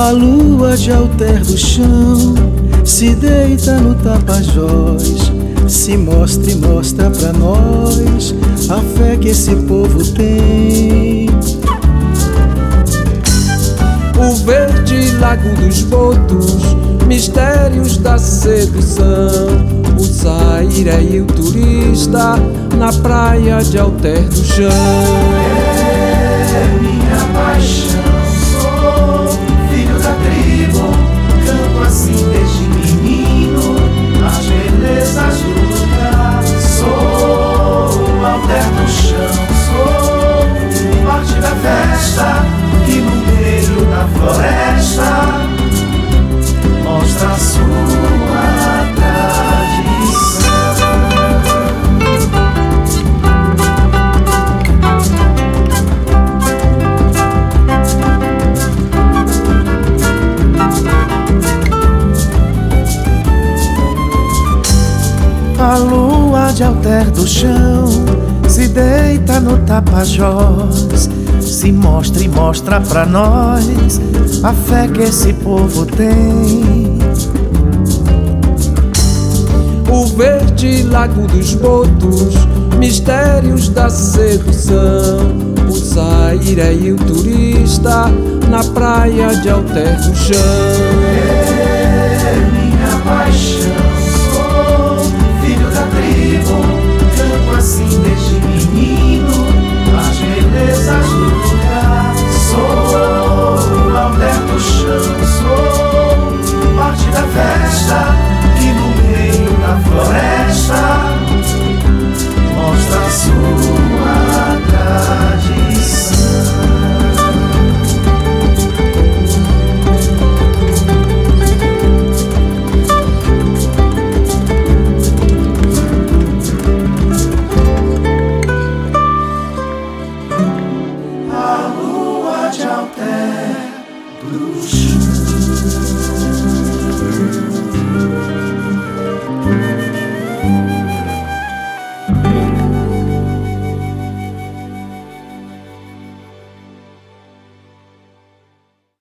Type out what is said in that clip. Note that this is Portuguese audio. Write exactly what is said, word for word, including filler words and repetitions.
A lua de alter do chão se deita no Tapajós, se mostra e mostra pra nós a fé que esse povo tem. O verde lago dos botos, mistérios da sedução, o sairé e o turista na praia de alter do chão. É minha paixão, sou filho da tribo, canto assim desde menino, as belezas do lugar. Sou alter do chão, sou parte da festa que no meio da floresta mostra a sua tradição. A lua de alter do chão se deita no Tapajós, se mostra e mostra pra nós a fé que esse povo tem. O verde lago dos botos, mistérios da sedução, o sairé e o turista na praia de alter do chão. É minha paixão, sou filho da tribo, canto assim desde menino, as belezas do lugar. Sou alter do chão, sou parte da festa que no meio da floresta mostra a sua tradição. A lua de alter do chão.